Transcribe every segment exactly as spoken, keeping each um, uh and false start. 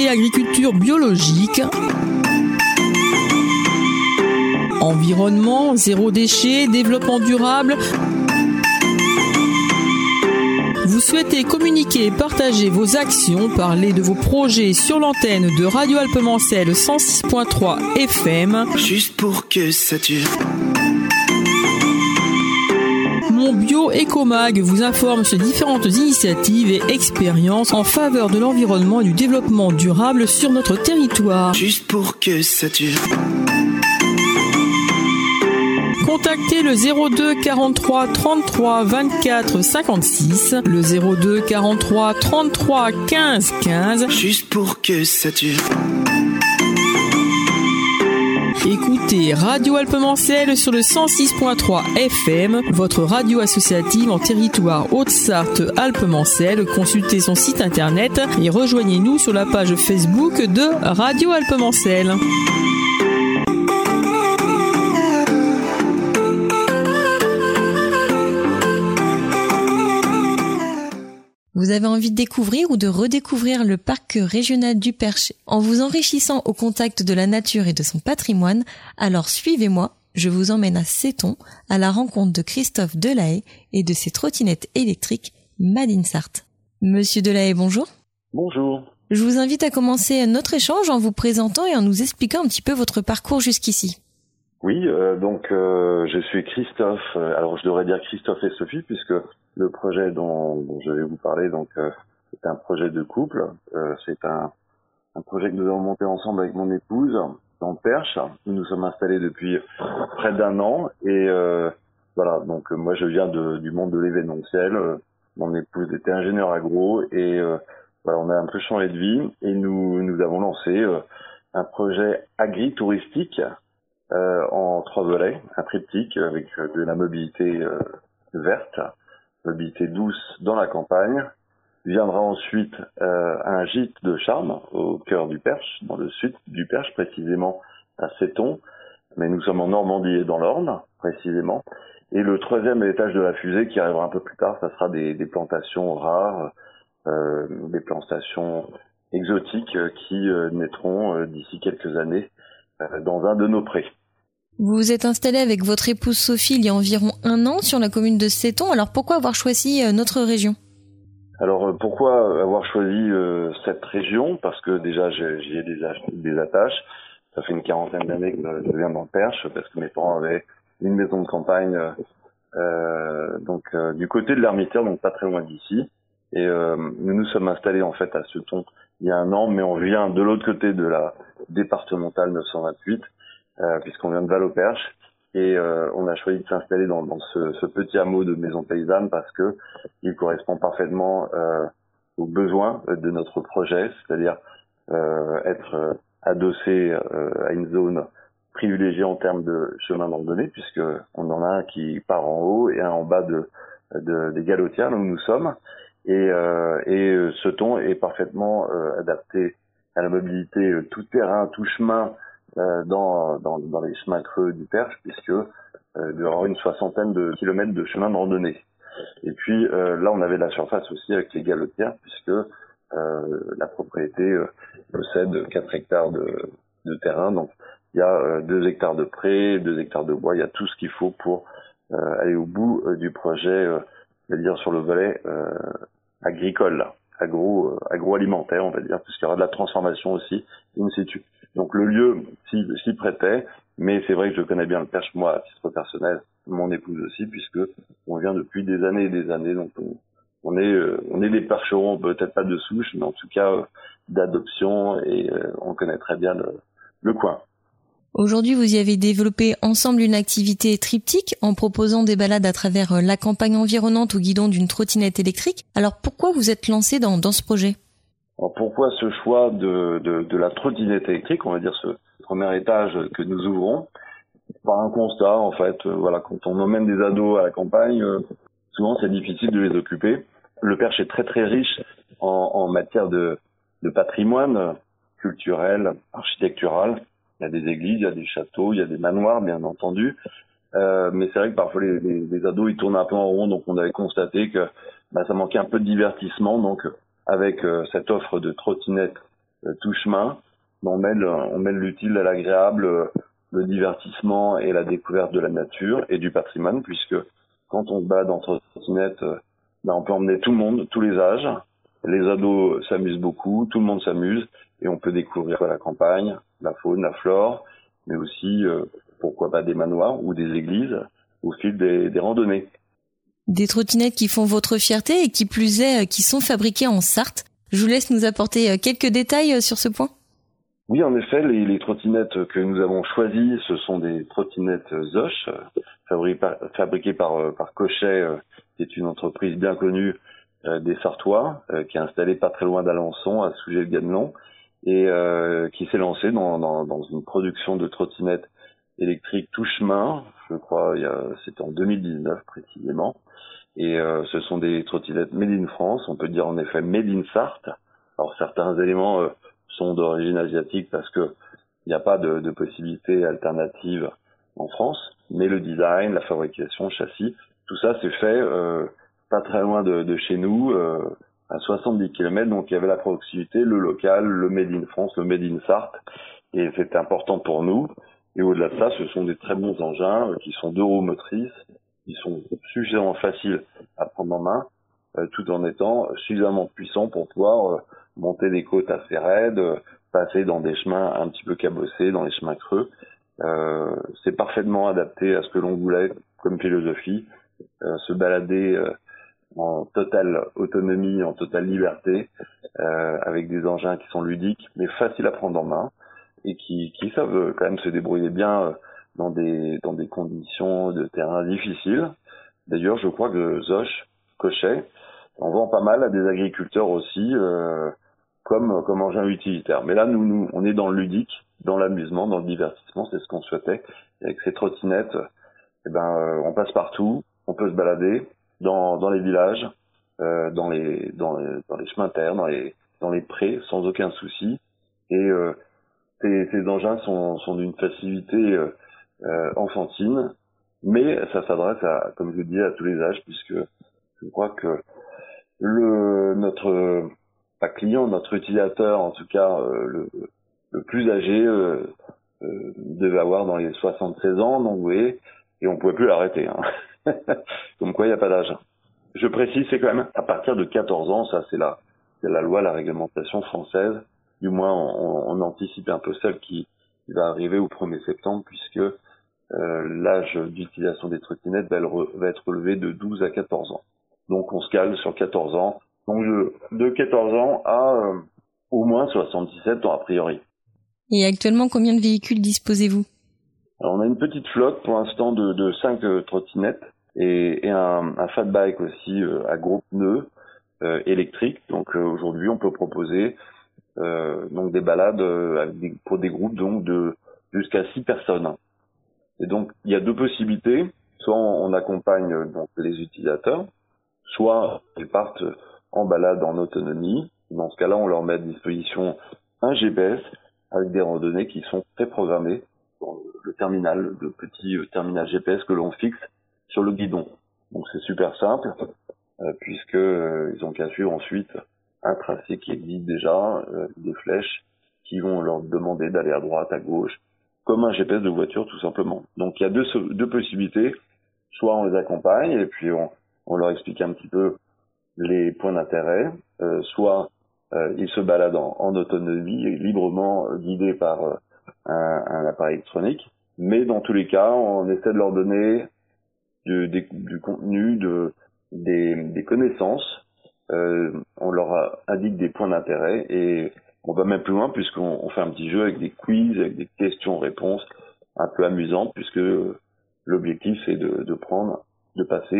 et agriculture biologique. Environnement, zéro déchet, développement durable. Vous souhaitez communiquer et partager vos actions, parler de vos projets sur l'antenne de Radio Alpemancel cent six point trois F M. Juste pour que ça dure. Mon Bio Ecomag vous informe sur différentes initiatives et expériences en faveur de l'environnement et du développement durable sur notre territoire. Juste pour que ça dure. Contactez le zéro deux quarante-trois trente-trois vingt-quatre cinquante-six, le zéro deux quarante-trois trente-trois quinze quinze. Juste pour que ça dure. Écoutez Radio Alpemancel sur le cent six point trois F M, votre radio associative en territoire Haute-Sarthe Alpemancel. Consultez son site internet et rejoignez-nous sur la page Facebook de Radio Alpemancel. Vous avez envie de découvrir ou de redécouvrir le parc régional du Perche en vous enrichissant au contact de la nature et de son patrimoine? Alors suivez-moi, je vous emmène à Seton à la rencontre de Christophe Delahaye et de ses trottinettes électriques Made in Sarthe. Monsieur Delahaye, bonjour. Bonjour. Je vous invite à commencer notre échange en vous présentant et en nous expliquant un petit peu votre parcours jusqu'ici. Oui, euh, donc euh, je suis Christophe. Alors je devrais dire Christophe et Sophie puisque le projet dont, dont je vais vous parler, donc euh, c'est un projet de couple. Euh, c'est un, un projet que nous avons monté ensemble avec mon épouse dans le Perche. Nous nous sommes installés depuis près d'un an et euh, voilà. Donc moi je viens de, du monde de l'événementiel. Mon épouse était ingénieure agro et euh, voilà, on a un peu changé de vie et nous nous avons lancé euh, un projet agri-touristique. Euh, en trois volets, un triptyque avec euh, de la mobilité euh, verte, mobilité douce dans la campagne. Viendra ensuite euh, un gîte de charme au cœur du Perche, dans le sud du Perche, précisément à Seton, mais nous sommes en Normandie et dans l'Orne, précisément. Et le troisième étage de la fusée qui arrivera un peu plus tard, ça sera des, des plantations rares, euh, des plantations exotiques euh, qui euh, naîtront euh, d'ici quelques années euh, dans un de nos prés. Vous vous êtes installé avec votre épouse Sophie il y a environ un an sur la commune de Seton. Alors pourquoi avoir choisi notre région? Alors pourquoi avoir choisi euh, cette région? Parce que déjà j'y ai des, des attaches. Ça fait une quarantaine d'années que je viens dans le Perche parce que mes parents avaient une maison de campagne euh, donc euh, du côté de l'Ermitaire, donc pas très loin d'ici. Et euh, nous nous sommes installés en fait à Seton il y a un an, mais on vient de l'autre côté de la départementale neuf cent vingt-huit. Euh, puisqu'on vient de Val-au-Perche et euh, on a choisi de s'installer dans, dans ce, ce petit hameau de maison paysanne parce que il correspond parfaitement euh, aux besoins de notre projet, c'est-à-dire euh, être euh, adossé euh, à une zone privilégiée en termes de chemin de randonnée, puisque on en a un qui part en haut et un en bas de, de des Galotières, où nous sommes, et, euh, et Seton est parfaitement euh, adapté à la mobilité euh, tout terrain, tout chemin. Euh, dans, dans, dans les chemins creux du Perche, puisque euh, il y aura une soixantaine de kilomètres de chemin de randonnée. Et puis euh, là, on avait de la surface aussi avec les Galotières, puisque euh, la propriété euh, possède quatre hectares de, de terrain. Donc il y a euh, deux hectares de prés, deux hectares de bois. Il y a tout ce qu'il faut pour euh, aller au bout euh, du projet, euh, c'est-à-dire sur le volet euh, agricole, là, agro, euh, agroalimentaire, on va dire, puisqu'il y aura de la transformation aussi in situ. Donc le lieu s'y, s'y prêtait, mais c'est vrai que je connais bien le Perche, moi, à titre personnel, mon épouse aussi, puisque on vient depuis des années et des années, donc on, on est euh, on est des percherons, peut-être pas de souche, mais en tout cas euh, d'adoption, et euh, on connaît très bien le, le coin. Aujourd'hui, vous y avez développé ensemble une activité triptyque en proposant des balades à travers la campagne environnante au guidon d'une trottinette électrique. Alors pourquoi vous êtes lancé dans, dans ce projet? Alors pourquoi ce choix de, de, de la trottinette électrique, on va dire ce premier étage que nous ouvrons, par un constat en fait, euh, voilà, quand on emmène des ados à la campagne, euh, souvent c'est difficile de les occuper. Le Perche est très très riche en, en matière de, de patrimoine culturel, architectural. Il y a des églises, il y a des châteaux, il y a des manoirs bien entendu, euh, mais c'est vrai que parfois les, les, les ados ils tournent un peu en rond, donc on avait constaté que bah, ça manquait un peu de divertissement, donc avec euh, cette offre de trottinette euh, tout chemin. On mêle, on mêle l'utile à l'agréable, euh, le divertissement et la découverte de la nature et du patrimoine, puisque quand on se balade en trottinette, euh, ben on peut emmener tout le monde, tous les âges. Les ados s'amusent beaucoup, tout le monde s'amuse et on peut découvrir la campagne, la faune, la flore, mais aussi, euh, pourquoi pas des manoirs ou des églises au fil des, des randonnées. Des trottinettes qui font votre fierté et qui plus est, qui sont fabriquées en Sarthe. Je vous laisse nous apporter quelques détails sur ce point. Oui, en effet, les, les trottinettes que nous avons choisies, ce sont des trottinettes Zosch, fabriquées par, fabriquées par, par Cochet, qui est une entreprise bien connue euh, des Sartois, euh, qui est installée pas très loin d'Alençon, à Sougé-le-Ganelon, et euh, qui s'est lancée dans, dans, dans une production de trottinettes électriques tout chemin, je crois, il y a, c'était en deux mille dix-neuf précisément. Et euh, ce sont des trottinettes made in France, on peut dire en effet made in Sarthe. Alors certains éléments euh, sont d'origine asiatique parce que il n'y a pas de, de possibilité alternative en France, mais le design, la fabrication, le châssis, tout ça s'est fait euh, pas très loin de, de chez nous, euh, à soixante-dix kilomètres, donc il y avait la proximité, le local, le made in France, le made in Sarthe, et c'était important pour nous. Et au-delà de ça, ce sont des très bons engins euh, qui sont deux roues motrices, qui sont suffisamment faciles à prendre en main, euh, tout en étant suffisamment puissants pour pouvoir euh, monter des côtes assez raides, euh, passer dans des chemins un petit peu cabossés, dans les chemins creux. Euh, c'est parfaitement adapté à ce que l'on voulait comme philosophie, euh, se balader euh, en totale autonomie, en totale liberté, euh, avec des engins qui sont ludiques, mais faciles à prendre en main, et qui, qui savent quand même se débrouiller bien euh, dans des dans des conditions de terrain difficiles. D'ailleurs, je crois que Zosch, Cochet, on vend pas mal à des agriculteurs aussi, euh, comme comme engin utilitaire. Mais là, nous, nous, on est dans le ludique, dans l'amusement, dans le divertissement, c'est ce qu'on souhaitait. Et avec ces trottinettes, eh ben, euh, on passe partout, on peut se balader dans dans les villages, euh, dans les dans les dans les chemins de terre, dans les dans les prés, sans aucun souci. Et euh, ces, ces engins sont sont d'une facilité euh, Euh, enfantine, mais ça s'adresse à, comme je le dis, à tous les âges, puisque je crois que le notre pas client, notre utilisateur, en tout cas euh, le, le plus âgé, euh, euh, devait avoir dans les soixante-seize ans, donc vous voyez, et on pouvait plus l'arrêter. Hein. Comme quoi, il n'y a pas d'âge. Je précise, c'est quand même à partir de quatorze ans, ça c'est la c'est la loi, la réglementation française. Du moins, on, on anticipe un peu celle qui, qui va arriver au premier septembre, puisque Euh, l'âge d'utilisation des trottinettes va, re, va être relevé de douze à quatorze ans. Donc on se cale sur quatorze ans. Donc de, de quatorze ans à euh, au moins soixante-dix-sept ans a priori. Et actuellement, combien de véhicules disposez-vous ? Alors, on a une petite flotte pour l'instant de, de cinq euh, trottinettes et, et un, un fat bike aussi euh, à gros pneus euh, électriques. Donc euh, aujourd'hui on peut proposer euh, donc des balades euh, avec des, pour des groupes donc de jusqu'à six personnes. Et donc, il y a deux possibilités. Soit on accompagne donc les utilisateurs, soit ils partent en balade en autonomie. Dans ce cas-là, on leur met à disposition un G P S avec des randonnées qui sont préprogrammées dans le terminal, le petit terminal G P S que l'on fixe sur le guidon. Donc c'est super simple, euh, puisque euh, ils ont qu'à suivre ensuite un tracé qui existe déjà, euh, des flèches qui vont leur demander d'aller à droite, à gauche, comme un G P S de voiture tout simplement. Donc il y a deux, deux possibilités, soit on les accompagne et puis on, on leur explique un petit peu les points d'intérêt, euh, soit euh, ils se baladent en, en autonomie, librement euh, guidés par euh, un, un appareil électronique, mais dans tous les cas on essaie de leur donner du, du, du contenu, de, des, des connaissances, euh, on leur indique des points d'intérêt et on va même plus loin puisqu'on on fait un petit jeu avec des quiz, avec des questions-réponses un peu amusantes, puisque l'objectif c'est de, de prendre, de passer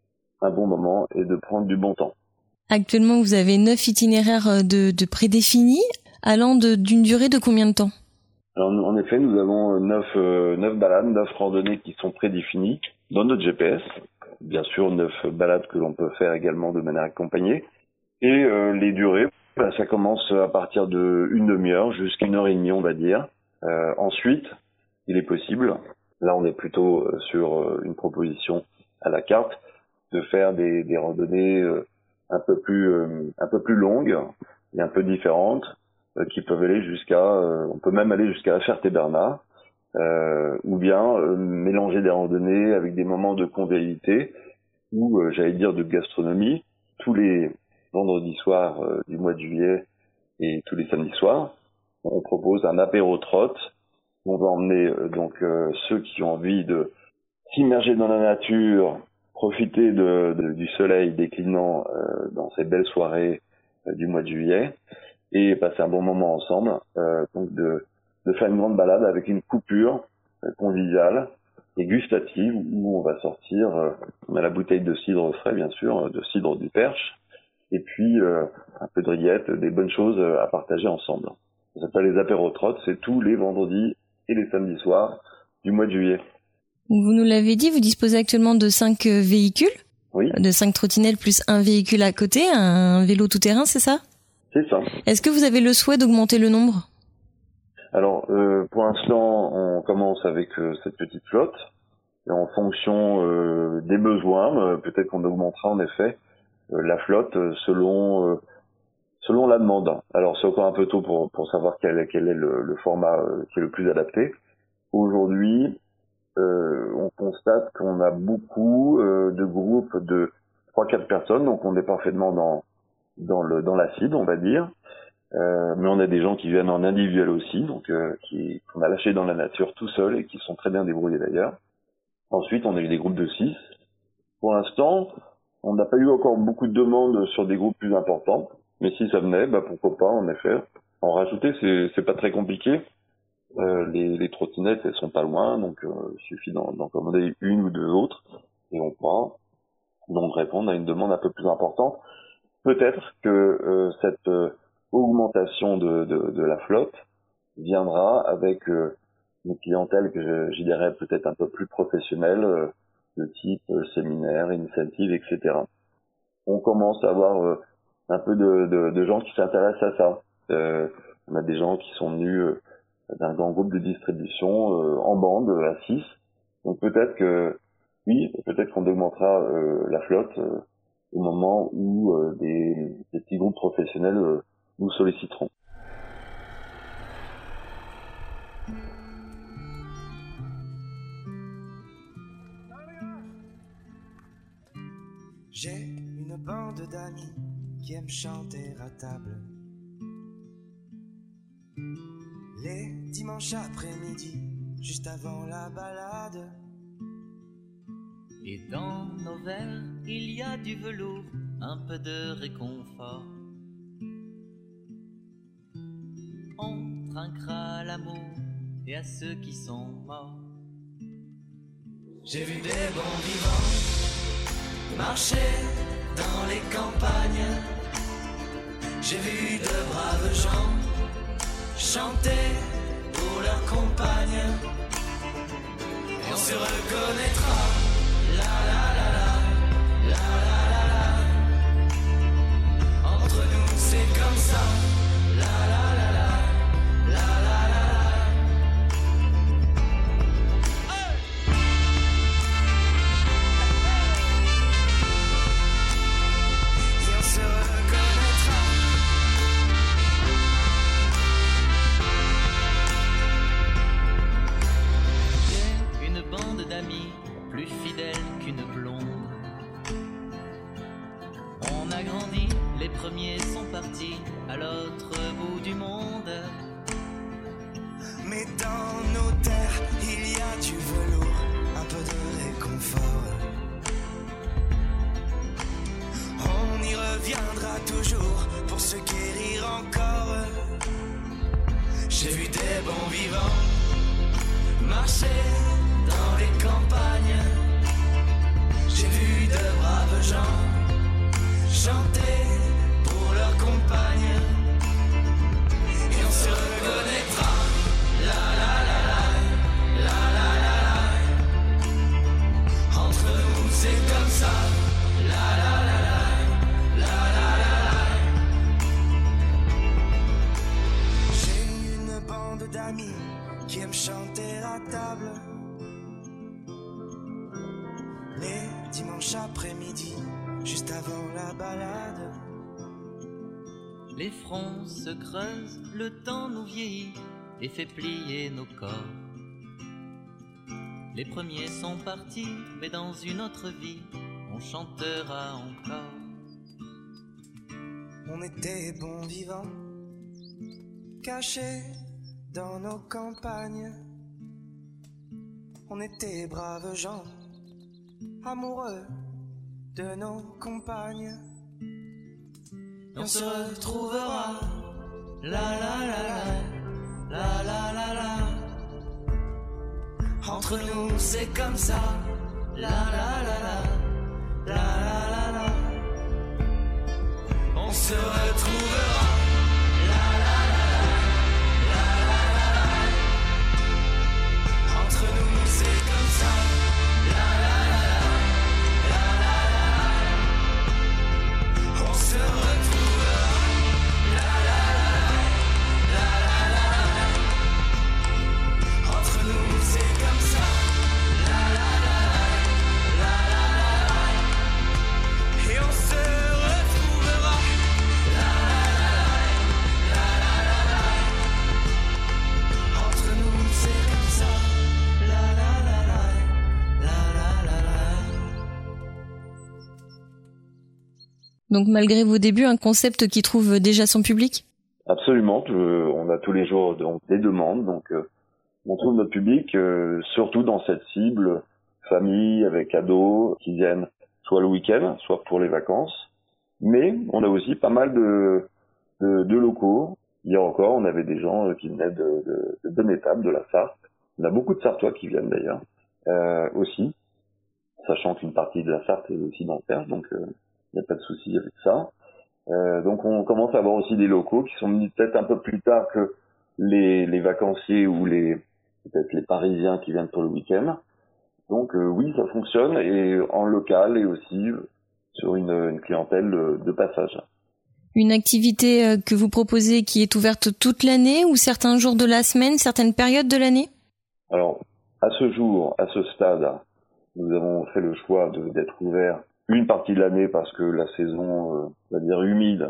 un bon moment et de prendre du bon temps. Actuellement, vous avez neuf itinéraires de, de prédéfinis, allant de, d'une durée de combien de temps ? Alors, en effet, nous avons neuf, euh, neuf balades, neuf randonnées qui sont prédéfinies dans notre G P S. Bien sûr, neuf balades que l'on peut faire également de manière accompagnée. Et euh, les durées, bah, ça commence à partir de une demi-heure jusqu'à une heure et demie, on va dire. Euh, ensuite, il est possible, là on est plutôt sur une proposition à la carte, de faire des, des randonnées un peu plus euh, un peu plus longues et un peu différentes, euh, qui peuvent aller jusqu'à, euh, on peut même aller jusqu'à Ferté-Bernard, euh, ou bien euh, mélanger des randonnées avec des moments de convivialité ou, euh, j'allais dire, de gastronomie. Tous les vendredis soirs euh, du mois de juillet et tous les samedis soirs, on propose un apéro-trotte. On va emmener euh, donc euh, ceux qui ont envie de s'immerger dans la nature, profiter de, de, du soleil déclinant euh, dans ces belles soirées euh, du mois de juillet et passer un bon moment ensemble. Euh, donc de, de faire une grande balade avec une coupure euh, conviviale et gustative où on va sortir, euh, on a la bouteille de cidre frais bien sûr, de cidre du Perche, et puis euh, un peu de rillettes, des bonnes choses à partager ensemble. Ça s'appelle les apéro-trottes, c'est tous les vendredis et les samedis soirs du mois de juillet. Vous nous l'avez dit, vous disposez actuellement de cinq véhicules, oui. De cinq trottinettes plus un véhicule à côté, un vélo tout-terrain, c'est ça? C'est ça. Est-ce que vous avez le souhait d'augmenter le nombre? Alors, euh, pour l'instant, on commence avec euh, cette petite flotte. Et en fonction euh, des besoins, euh, peut-être qu'on augmentera en effet euh, la flotte euh, selon euh, selon la demande. Alors, c'est encore un peu tôt pour pour savoir quel, quel est le, le format euh, qui est le plus adapté. Aujourd'hui, euh, on constate qu'on a beaucoup euh, de groupes de trois quatre personnes, donc on est parfaitement dans dans le dans la cible, on va dire. Euh, mais on a des gens qui viennent en individuel aussi, donc euh, qui qu'on a lâchés dans la nature tout seuls et qui sont très bien débrouillés d'ailleurs. Ensuite, on a eu des groupes de six. Pour l'instant, on n'a pas eu encore beaucoup de demandes sur des groupes plus importants, mais si ça venait, bah pourquoi pas en effet. En rajouter, c'est c'est pas très compliqué. Euh, les, les trottinettes, elles sont pas loin, donc euh, il suffit d'en, d'en commander une ou deux autres et on pourra donc répondre à une demande un peu plus importante. Peut-être que euh, cette euh, augmentation de, de, de la flotte viendra avec euh, une clientèle que je, je dirais peut-être un peu plus professionnelle, euh, de type euh, séminaire, initiative, et cetera. On commence à avoir euh, un peu de, de, de gens qui s'intéressent à ça. Euh, on a des gens qui sont venus euh, d'un grand groupe de distribution euh, en bande à six. Donc peut-être que oui, peut-être qu'on augmentera euh, la flotte euh, au moment où euh, des, des petits groupes professionnels euh, nous solliciteront. J'ai une bande d'amis qui aiment chanter à table. Les dimanches après-midi, juste avant la balade. Et dans nos verres, il y a du velours, un peu de réconfort. On trinquera à l'amour et à ceux qui sont morts. J'ai vu des bons vivants marcher dans les campagnes. J'ai vu de braves gens chanter pour leurs compagnes. Et on se reconnaîtra. La la la la, la la la la. Entre nous c'est comme ça. La la la la, la la la la. Hey! Et on se reconnaîtra. J'ai une bande d'amis plus fidèle qu'une blonde. On a grandi, les premiers sont partis à l'autre bout du monde. Mais dans nos terres, il y a du velours, un peu de réconfort. On y reviendra toujours pour se guérir encore. J'ai vu des bons vivants marcher dans les campagnes. J'ai vu de braves gens chanter pour leurs compagnes. Et on se reconnaîtra. La la la la, la la la la. Entre nous c'est comme ça. La la la la, la la la la. J'ai une bande d'amis qui aiment chanter à table. Les dimanches après-midi, juste avant la balade. Les fronts se creusent, le temps nous vieillit et fait plier nos corps. Les premiers sont partis, mais dans une autre vie, on chantera encore. On était bons vivants, cachés dans nos campagnes. On était braves gens, amoureux de nos compagnes. Et on se retrouvera, la la la la, la la la la. Entre nous c'est comme ça, la la la la, la la la la. On se retrouvera, la la la la, la la la la. Entre nous c'est comme ça, la la la la, la la la la. On se retrouvera, la la la la, la la la la. Entre nous c'est comme ça, la la la la, la la la la. Et on se retrouvera, la la la la, la la la la. Entre nous c'est comme ça, la la la la, la la la la. Donc malgré vos débuts, un concept qui trouve déjà son public ? Absolument, je- on a tous les jours donc, des demandes, donc euh, on trouve notre public euh, surtout dans cette cible famille avec ados qui viennent soit le week-end, soit pour les vacances, mais on a aussi pas mal de, de, de locaux. Hier encore, on avait des gens euh, qui venaient de, de, de Bonne-Étape, de la Sarthe. On a beaucoup de Sartois qui viennent d'ailleurs euh, aussi, sachant qu'une partie de la Sarthe est aussi dans le Perche, donc il n'y a pas de souci avec ça. Euh, donc on commence à avoir aussi des locaux qui sont venus peut-être un peu plus tard que les, les vacanciers ou les peut-être les Parisiens qui viennent pour le week-end. Donc euh, oui, ça fonctionne et en local et aussi euh, sur une, une clientèle de, de passage. Une activité euh, que vous proposez qui est ouverte toute l'année ou certains jours de la semaine, certaines périodes de l'année ? Alors à ce jour, à ce stade, nous avons fait le choix de, d'être ouverts une partie de l'année parce que la saison, euh, on va dire humide,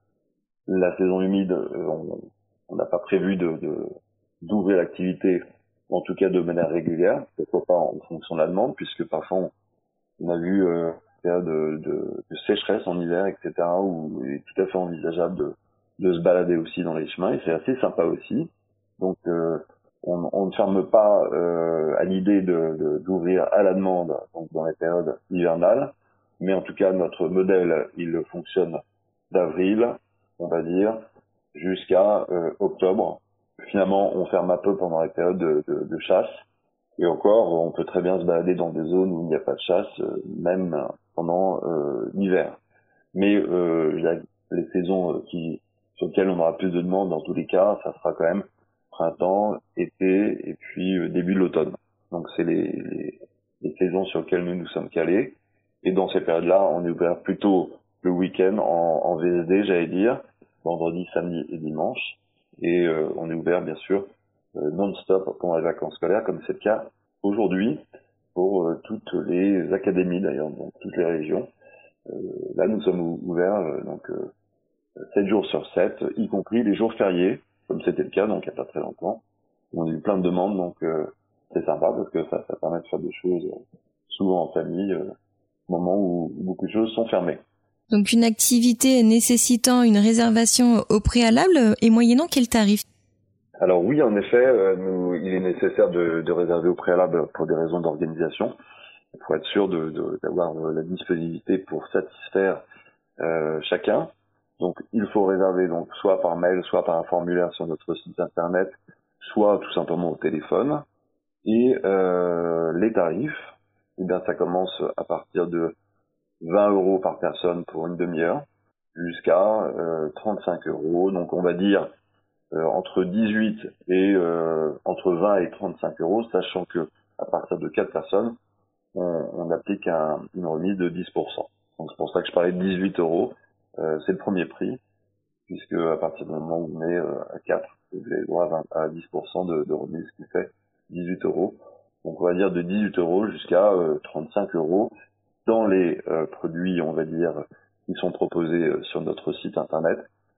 la saison humide, euh, on on n'a pas prévu de, de d'ouvrir l'activité, en tout cas de manière régulière, pourquoi pas en fonction de la demande, puisque parfois on, on a vu euh, des périodes de, de, de sécheresse en hiver, et cetera, où il est tout à fait envisageable de, de se balader aussi dans les chemins, et c'est assez sympa aussi. Donc euh, on, on ne ferme pas euh, à l'idée de, de, d'ouvrir à la demande, donc dans les périodes hivernales, mais en tout cas notre modèle, il fonctionne d'avril, on va dire, jusqu'à euh, octobre. Finalement, on ferme un peu pendant les périodes de, de, de chasse. Et encore, on peut très bien se balader dans des zones où il n'y a pas de chasse, euh, même pendant euh, l'hiver. Mais euh, la, les saisons euh, qui, sur lesquelles on aura plus de demandes, dans tous les cas, ça sera quand même printemps, été et puis euh, début de l'automne. Donc c'est les, les, les saisons sur lesquelles nous nous sommes calés. Et dans ces périodes-là, on est ouvert plutôt le week-end en, en V S D, j'allais dire, vendredi, samedi et dimanche. Et euh, on est ouvert, bien sûr, euh, non-stop pendant les vacances scolaires, comme c'est le cas aujourd'hui pour euh, toutes les académies, d'ailleurs, dans toutes les régions. Euh, là, nous sommes ouverts euh, donc euh, sept jours sur sept, y compris les jours fériés, comme c'était le cas donc il n'y a pas très longtemps. On a eu plein de demandes, donc euh, c'est sympa parce que ça, ça permet de faire des choses euh, souvent en famille, euh, au moment où beaucoup de choses sont fermées. Donc une activité nécessitant une réservation au préalable et moyennant quel tarif ? Alors oui, en effet, euh, nous, il est nécessaire de, de réserver au préalable pour des raisons d'organisation, pour être sûr de, de, d'avoir la disponibilité pour satisfaire euh, chacun. Donc il faut réserver donc soit par mail, soit par un formulaire sur notre site internet, soit tout simplement au téléphone. Et euh, les tarifs, eh bien ça commence à partir de vingt euros par personne pour une demi-heure, jusqu'à euh, trente-cinq euros. Donc on va dire euh, entre dix-huit et euh, entre vingt et trente-cinq euros, sachant que à partir de quatre personnes, on, on applique un, une remise de dix pour cent. Donc c'est pour ça que je parlais de dix-huit euros. Euh, c'est le premier prix, puisque à partir du moment où on est euh, à quatre, vous avez droit à, vingt, à dix pour cent de, de remise, ce qui fait dix-huit euros. Donc on va dire de dix-huit euros jusqu'à euh, trente-cinq euros dans les euh, produits, on va dire, qui sont proposés euh, sur notre site internet.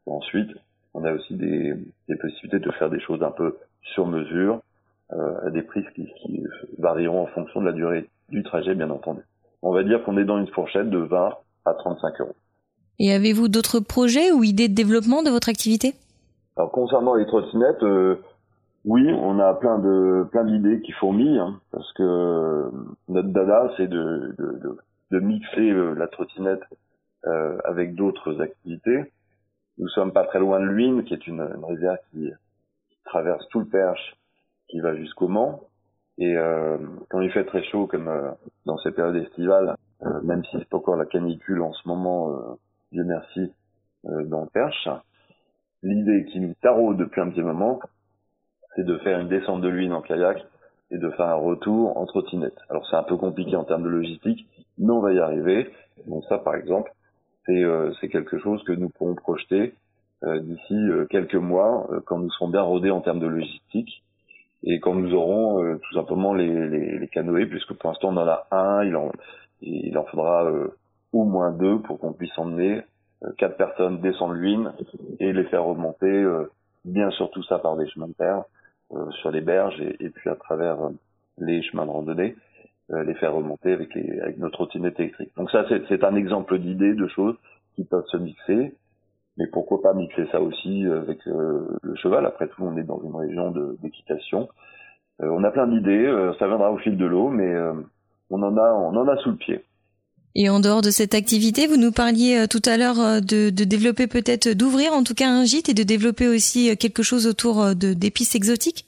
Ensuite, on a aussi des, des possibilités de faire des choses un peu sur mesure, euh, à des prix qui, qui varieront en fonction de la durée du trajet, bien entendu. On va dire qu'on est dans une fourchette de vingt à trente-cinq euros. Et avez-vous d'autres projets ou idées de développement de votre activité? Alors concernant les trottinettes, euh, oui, on a plein de plein d'idées qui fourmillent, hein, parce que euh, notre dada, c'est de, de, de, de mixer euh, la trottinette euh, avec d'autres activités. Nous sommes pas très loin de Luynes, qui est une, une rivière qui, qui traverse tout le Perche, qui va jusqu'au Mans. Et euh, quand il fait très chaud, comme euh, dans ces périodes estivales, euh, même si c'est pas encore la canicule en ce moment, euh, Dieu merci, euh, dans le Perche, l'idée qui nous taraude depuis un petit moment, c'est de faire une descente de Luynes en kayak et de faire un retour en trottinette. Alors c'est un peu compliqué en termes de logistique, mais on va y arriver. Donc ça, par exemple, c'est, euh, c'est quelque chose que nous pourrons projeter euh, d'ici euh, quelques mois, euh, quand nous serons bien rodés en termes de logistique et quand nous aurons euh, tout simplement les, les, les canoës, puisque pour l'instant on en a un, il en, il en faudra euh, au moins deux pour qu'on puisse emmener euh, quatre personnes descendre Luynes et les faire remonter, euh, bien sûr tout ça par des chemins de terre, euh, sur les berges et, et puis à travers euh, les chemins de randonnée, euh, les faire remonter avec, les, avec nos trottinettes électriques. Donc ça c'est, c'est un exemple d'idées, de choses qui peuvent se mixer. Mais pourquoi pas mixer ça aussi avec euh, le cheval? Après tout, on est dans une région de, d'équitation. Euh, on a plein d'idées, euh, ça viendra au fil de l'eau, mais euh, on en a, on en a sous le pied. Et en dehors de cette activité, vous nous parliez euh, tout à l'heure euh, de, de développer peut-être, d'ouvrir en tout cas un gîte et de développer aussi euh, quelque chose autour euh, de, d'épices exotiques?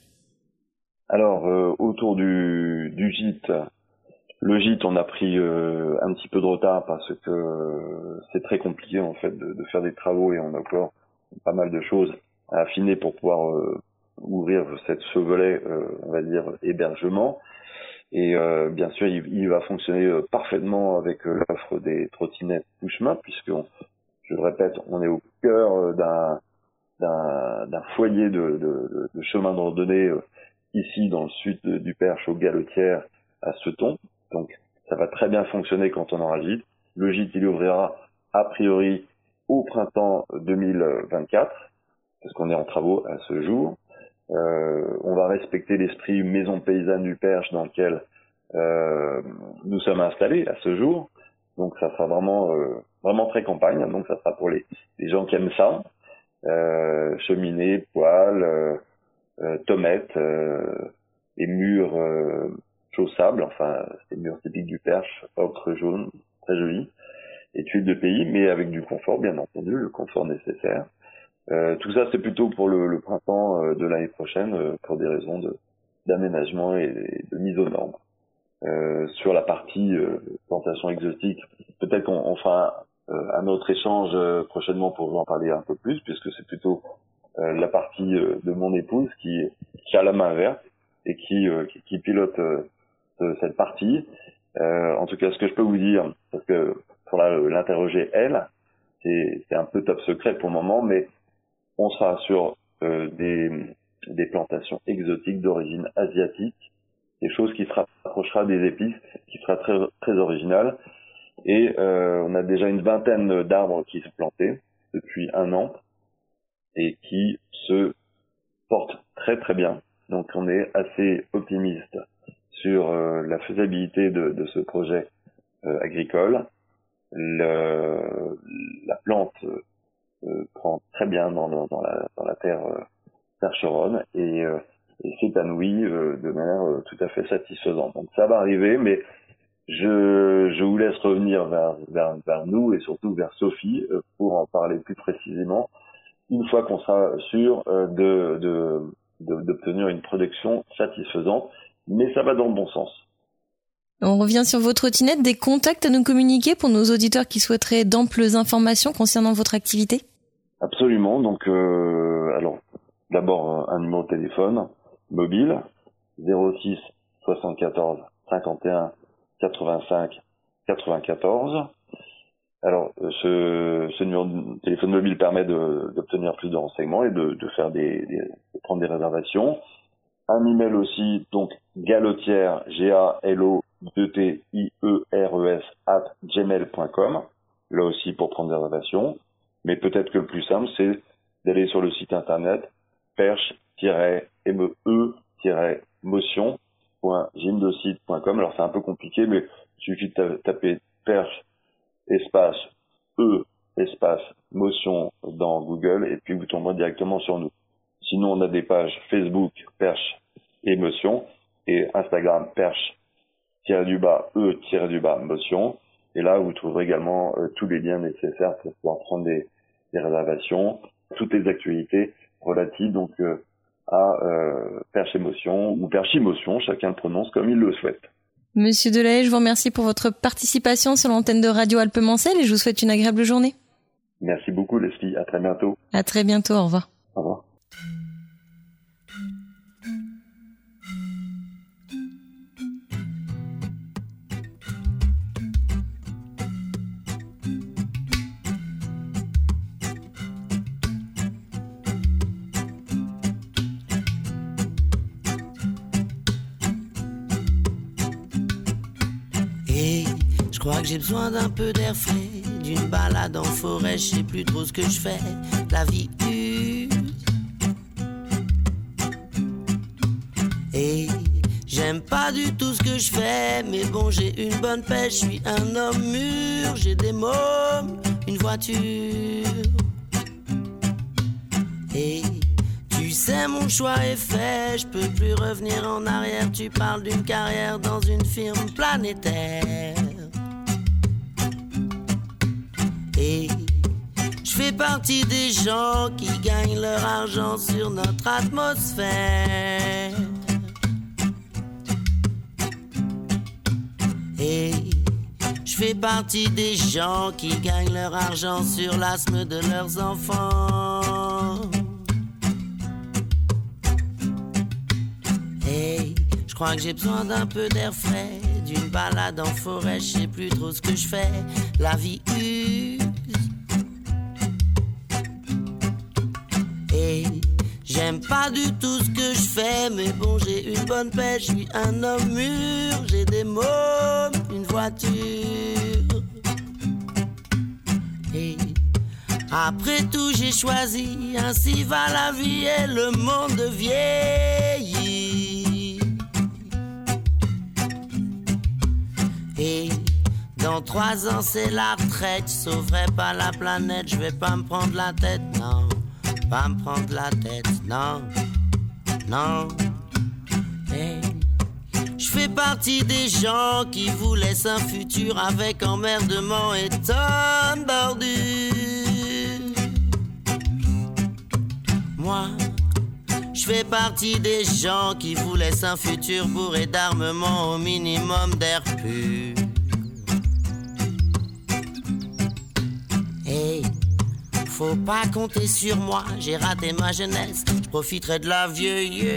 Alors, euh, autour du, du gîte, le gîte, on a pris euh, un petit peu de retard parce que euh, c'est très compliqué en fait de, de faire des travaux et on a encore pas mal de choses à affiner pour pouvoir euh, ouvrir cette, ce volet, euh, on va dire, hébergement. Et euh, bien sûr, il, il va fonctionner euh, parfaitement avec euh, l'offre des trottinettes tout chemin, puisque, on, je le répète, on est au cœur euh, d'un, d'un, d'un foyer de, de, de chemin de randonnée euh, ici dans le sud de, du Perche, aux Galotières, à Seton. Donc, ça va très bien fonctionner quand on aura le gîte. Le gîte, il ouvrira a priori au printemps deux mille vingt-quatre, parce qu'on est en travaux à ce jour. Euh, on va respecter l'esprit maison paysanne du Perche dans lequel euh, nous sommes installés à ce jour. Donc, ça sera vraiment, euh, vraiment très campagne. Donc, ça sera pour les, les gens qui aiment ça. Euh, cheminée, poêle, euh, euh, tomates, euh, et murs euh, chaussables, enfin c'est des murs typiques du Perche, ocre jaune, très joli, et tuiles de pays, mais avec du confort bien entendu, le confort nécessaire. Euh, tout ça c'est plutôt pour le, le printemps euh, de l'année prochaine, euh, pour des raisons de, d'aménagement et, et de mise aux normes. Euh, sur la partie euh, plantation exotique, peut-être qu'on on fera euh, un autre échange euh, prochainement pour vous en parler un peu plus, puisque c'est plutôt euh, la partie euh, de mon épouse qui, qui a la main verte et qui, euh, qui, qui pilote euh, cette partie. Euh, en tout cas, ce que je peux vous dire, parce que pour la, l'interroger elle, c'est, c'est un peu top secret pour le moment, mais on sera sur euh, des, des plantations exotiques d'origine asiatique, des choses qui se rapprochera des épices, qui sera très, très original. Et euh, on a déjà une vingtaine d'arbres qui sont plantés depuis un an et qui se portent très très bien. Donc on est assez optimiste sur euh, la faisabilité de, de ce projet euh, agricole. Le, la plante euh, prend très bien dans, dans, dans, la, dans la terre euh, percheronne et, euh, et s'épanouit euh, de manière euh, tout à fait satisfaisante. Donc ça va arriver, mais je, je vous laisse revenir vers, vers, vers nous et surtout vers Sophie euh, pour en parler plus précisément une fois qu'on sera sûr euh, de, de, de, d'obtenir une production satisfaisante, mais ça va dans le bon sens. On revient sur vos trottinettes, des contacts à nous communiquer pour nos auditeurs qui souhaiteraient d'amples informations concernant votre activité? Absolument, donc euh, alors d'abord un numéro de téléphone mobile zéro six soixante-quatorze cinquante et un quatre-vingt-cinq quatre-vingt-quatorze. Alors, ce, ce numéro de téléphone mobile permet de, d'obtenir plus de renseignements et de, de faire des, des, de prendre des réservations. Un email aussi, donc galotières, G A L O deux T I E R E S, at gmail point com. Là aussi pour prendre des réservations. Mais peut-être que le plus simple, c'est d'aller sur le site internet perche-me-motion point gymdocide point com. Alors c'est un peu compliqué, mais il suffit de taper perche espace e espace motion dans Google et puis vous tomberez directement sur nous. Sinon, on a des pages Facebook perche et motion et Instagram perche du bas e du bas motion. Et là, vous trouverez également euh, tous les liens nécessaires pour pouvoir prendre des, des réservations, toutes les actualités relatives donc euh, à euh, Perche Émotion ou Perche Émotion, chacun le prononce comme il le souhaite. Monsieur Delahaye, je vous remercie pour votre participation sur l'antenne de Radio Alpes-Mancel et je vous souhaite une agréable journée. Merci beaucoup Leslie, à très bientôt. À très bientôt, au revoir. Au revoir. Je crois que j'ai besoin d'un peu d'air frais, d'une balade en forêt, je sais plus trop ce que je fais, la vie use. Et j'aime pas du tout ce que je fais, mais bon j'ai une bonne pêche, je suis un homme mûr, j'ai des mômes, une voiture. Et tu sais mon choix est fait, je peux plus revenir en arrière, tu parles d'une carrière dans une firme planétaire. Et je fais partie des gens qui gagnent leur argent sur notre atmosphère. Et je fais partie des gens qui gagnent leur argent sur l'asthme de leurs enfants. Et je crois que j'ai besoin d'un peu d'air frais, d'une balade en forêt, je sais plus trop ce que je fais, la vie use. Et j'aime pas du tout ce que je fais, mais bon j'ai une bonne pêche, je suis un homme mûr, j'ai des mômes, une voiture. Et après tout j'ai choisi, ainsi va la vie et le monde vieillit. Et dans trois ans c'est la retraite, je sauverai pas la planète, je vais pas me prendre la tête, non. Pas me prendre la tête, non, non. Hey. Je fais partie des gens qui vous laissent un futur avec emmerdement et tonne bordure. Moi, je fais partie des gens qui vous laissent un futur bourré d'armement au minimum d'air pur. Hey. Faut pas compter sur moi, j'ai raté ma jeunesse, je profiterai de la vieillesse.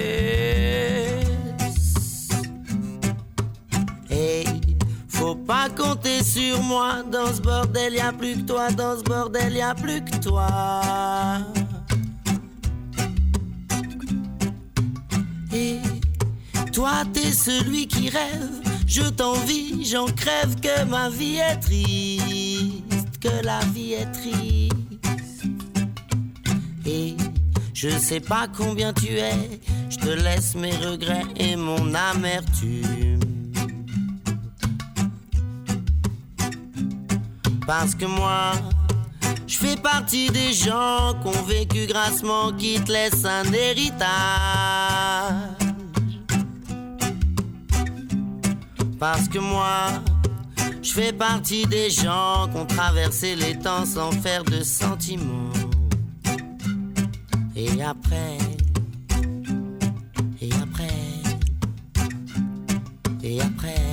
Hey, faut pas compter sur moi, dans ce bordel y'a plus que toi, dans ce bordel y'a plus que toi. Et toi t'es celui qui rêve, je t'envie, j'en crève, que ma vie est triste, que la vie est triste. Et je sais pas combien tu es, je te laisse mes regrets et mon amertume. Parce que moi, je fais partie des gens qui ont vécu grassement, qui te laissent un héritage. Parce que moi, je fais partie des gens qui ont traversé les temps sans faire de sentiments. Et après, et après, et après